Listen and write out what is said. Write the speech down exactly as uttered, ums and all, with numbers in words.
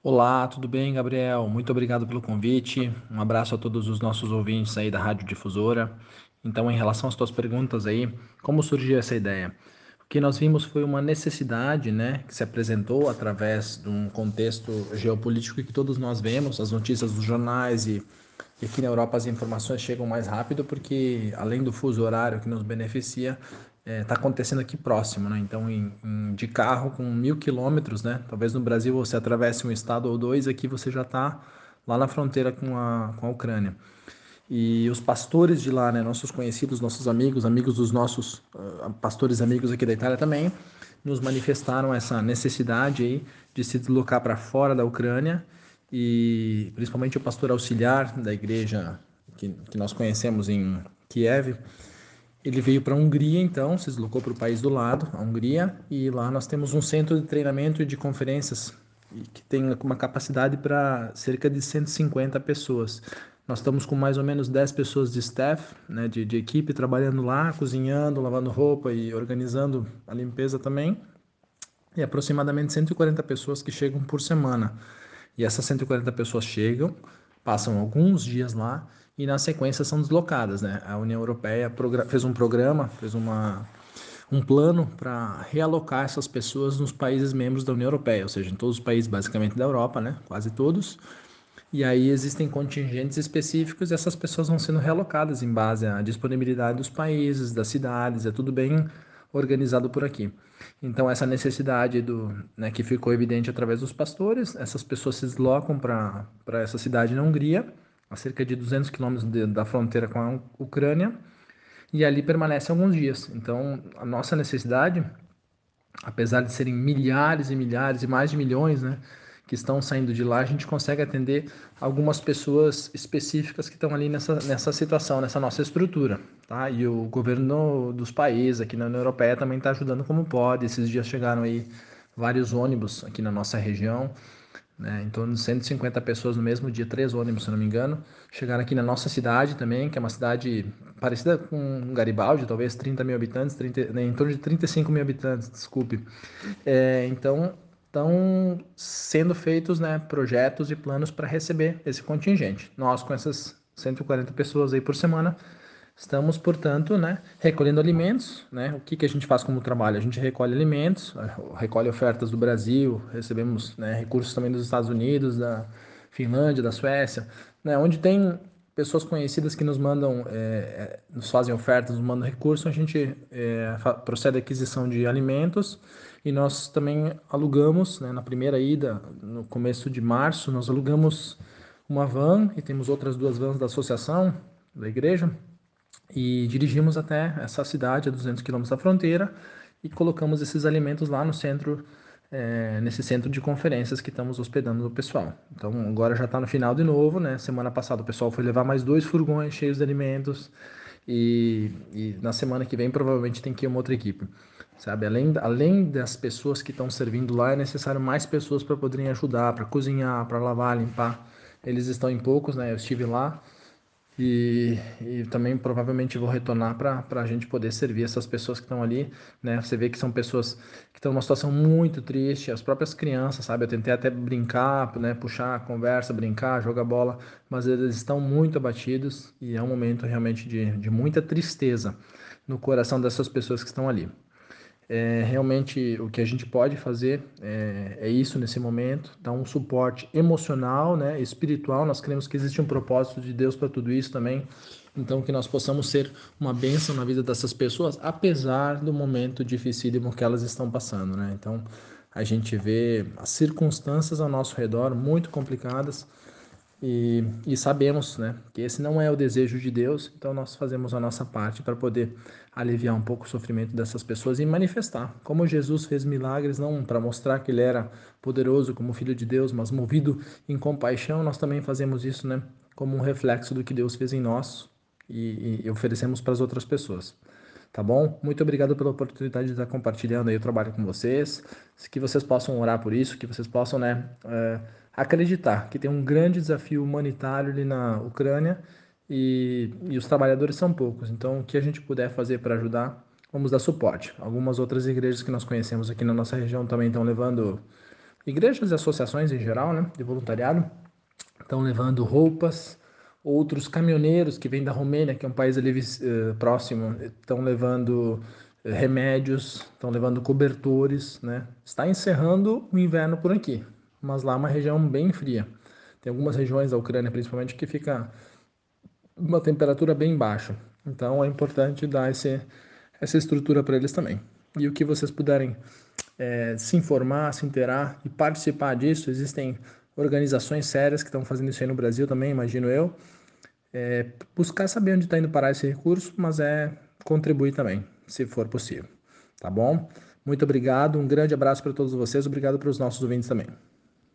Olá, tudo bem, Gabriel? Muito obrigado pelo convite. Um abraço a todos os nossos ouvintes aí da Rádio Difusora. Então, em relação às tuas perguntas aí, como surgiu essa ideia? O que nós vimos foi uma necessidade, né, que se apresentou através de um contexto geopolítico que todos nós vemos, as notícias dos jornais e, e aqui na Europa as informações chegam mais rápido porque, além do fuso horário que nos beneficia, está acontecendo aqui próximo, né? Então, em, em- de carro com mil quilômetros, né? Talvez no Brasil você atravesse um estado ou dois, aqui você já está lá na fronteira com a, com a Ucrânia. E os pastores de lá, né? Nossos conhecidos, nossos amigos, amigos dos nossos uh, pastores amigos aqui da Itália também, nos manifestaram essa necessidade aí de se deslocar para fora da Ucrânia e principalmente o pastor auxiliar da igreja que, que nós conhecemos em Kiev, ele veio para a Hungria, então, se deslocou para o país do lado, a Hungria, e lá nós temos um centro de treinamento e de conferências que tem uma capacidade para cerca de cento e cinquenta pessoas. Nós estamos com mais ou menos dez pessoas de staff, né, de, de equipe, trabalhando lá, cozinhando, lavando roupa e organizando a limpeza também. E aproximadamente cento e quarenta pessoas que chegam por semana. E essas cento e quarenta pessoas chegam, passam alguns dias lá e na sequência são deslocadas, né? A União Europeia fez um programa, fez uma, um plano para realocar essas pessoas nos países membros da União Europeia, ou seja, em todos os países basicamente da Europa, né? Quase todos. E aí existem contingentes específicos e essas pessoas vão sendo realocadas em base à disponibilidade dos países, das cidades, é tudo bem organizado por aqui. Então essa necessidade do, né, que ficou evidente através dos pastores, essas pessoas se deslocam para para essa cidade na Hungria, a cerca de duzentos quilômetros da fronteira com a Ucrânia, e ali permanecem alguns dias. Então a nossa necessidade, apesar de serem milhares e milhares e mais de milhões, né, que estão saindo de lá, a gente consegue atender algumas pessoas específicas que estão ali nessa, nessa situação, nessa nossa estrutura, tá? E o governo dos países aqui na União Europeia também está ajudando como pode. Esses dias chegaram aí vários ônibus aqui na nossa região, né, em torno de cento e cinquenta pessoas no mesmo dia, três ônibus, se não me engano, chegaram aqui na nossa cidade também, que é uma cidade parecida com Garibaldi, talvez trinta mil habitantes, trinta, né, em torno de trinta e cinco mil habitantes, desculpe. É, então, estão sendo feitos, né, projetos e planos para receber esse contingente. Nós, com essas cento e quarenta pessoas aí por semana, estamos, portanto, né, recolhendo alimentos, né? O que que a gente faz como trabalho? A gente recolhe alimentos, recolhe ofertas do Brasil, recebemos, né, recursos também dos Estados Unidos, da Finlândia, da Suécia, né? Onde tem pessoas conhecidas que nos mandam, é, nos fazem ofertas, nos mandam recursos, a gente é, procede à aquisição de alimentos e nós também alugamos, né, na primeira ida, no começo de março, nós alugamos uma van e temos outras duas vans da associação, da igreja, e dirigimos até essa cidade, a duzentos quilômetros da fronteira, e colocamos esses alimentos lá no centro, é, nesse centro de conferências que estamos hospedando o pessoal. Então agora já está no final de novo, né? Semana passada o pessoal foi levar mais dois furgões cheios de alimentos, e, e na semana que vem provavelmente tem que ir uma outra equipe. Sabe, além, além das pessoas que estão servindo lá, é necessário mais pessoas para poderem ajudar, para cozinhar, para lavar, limpar. Eles estão em poucos, né? Eu estive lá, e, e também provavelmente vou retornar para a gente poder servir essas pessoas que estão ali, né? Você vê que são pessoas que estão numa situação muito triste, as próprias crianças, sabe? Eu tentei até brincar, né? Puxar a conversa, brincar, jogar bola, mas eles estão muito abatidos e é um momento realmente de, de muita tristeza no coração dessas pessoas que estão ali. É, realmente o que a gente pode fazer é, é isso nesse momento, dar um suporte emocional, né, espiritual. Nós cremos que existe um propósito de Deus para tudo isso também. Então, que nós possamos ser uma bênção na vida dessas pessoas, apesar do momento dificílimo que elas estão passando, né? Então, a gente vê as circunstâncias ao nosso redor muito complicadas, e, e sabemos, né, que esse não é o desejo de Deus, então nós fazemos a nossa parte para poder aliviar um pouco o sofrimento dessas pessoas e manifestar. Como Jesus fez milagres, não para mostrar que ele era poderoso como filho de Deus, mas movido em compaixão, nós também fazemos isso, né, como um reflexo do que Deus fez em nós e, e oferecemos para as outras pessoas. Tá bom? Muito obrigado pela oportunidade de estar compartilhando aí o trabalho com vocês. Que vocês possam orar por isso, que vocês possam, né, é, acreditar que tem um grande desafio humanitário ali na Ucrânia e, e os trabalhadores são poucos. Então, o que a gente puder fazer para ajudar, vamos dar suporte. Algumas outras igrejas que nós conhecemos aqui na nossa região também estão levando igrejas e associações em geral, né, de voluntariado, estão levando roupas. Outros caminhoneiros que vêm da Romênia, que é um país ali uh, próximo, estão levando uh, remédios, estão levando cobertores, né? Está encerrando o inverno por aqui, mas lá é uma região bem fria. Tem algumas regiões da Ucrânia, principalmente, que fica uma temperatura bem baixa. Então é importante dar esse, essa estrutura para eles também. E o que vocês puderem é, se informar, se inteirar e participar disso, existem organizações sérias que estão fazendo isso aí no Brasil também, imagino eu. É, buscar saber onde está indo parar esse recurso, mas é contribuir também, se for possível. Tá bom? Muito obrigado, um grande abraço para todos vocês, obrigado para os nossos ouvintes também.